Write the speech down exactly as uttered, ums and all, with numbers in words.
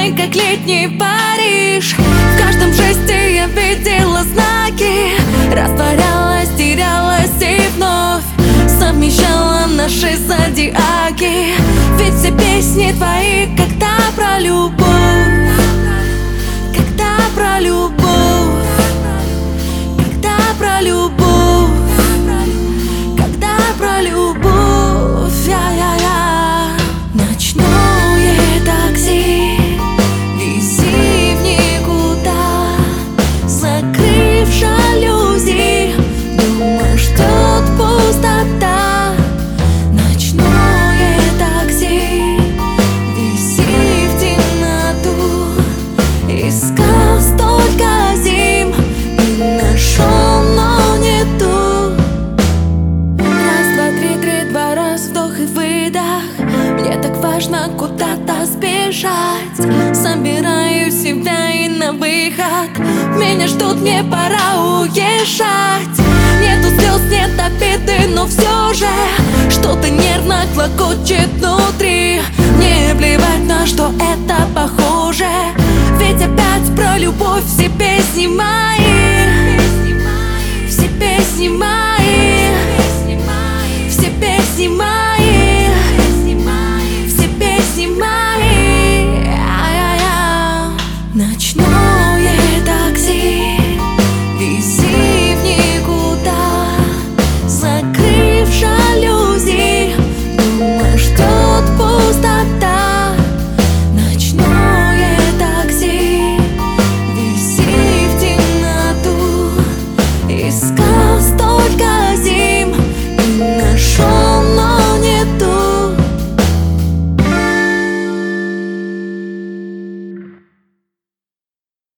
день, как летний Париж. В каждом жесте я видела знаки, растворялась, терялась и вновь совмещала наши зодиаки. Ведь все песни твои когда про любовь, когда про любовь, когда про любовь, когда про любовь. Я-я-я. Ночное такси, вези в никуда, закрыв жалюзи, думаешь, ждет пустота. Ночное такси, вези в темноту, искал столько зим и нашел, но не ту. Раз, два, три, три, два, раз, вдох и выдох. Мне так важно куда-то сбежать. Собираю себя и на выход. Меня ждут, мне пора уезжать. Нету слез, нет обиды, но все же что-то нервно клокочет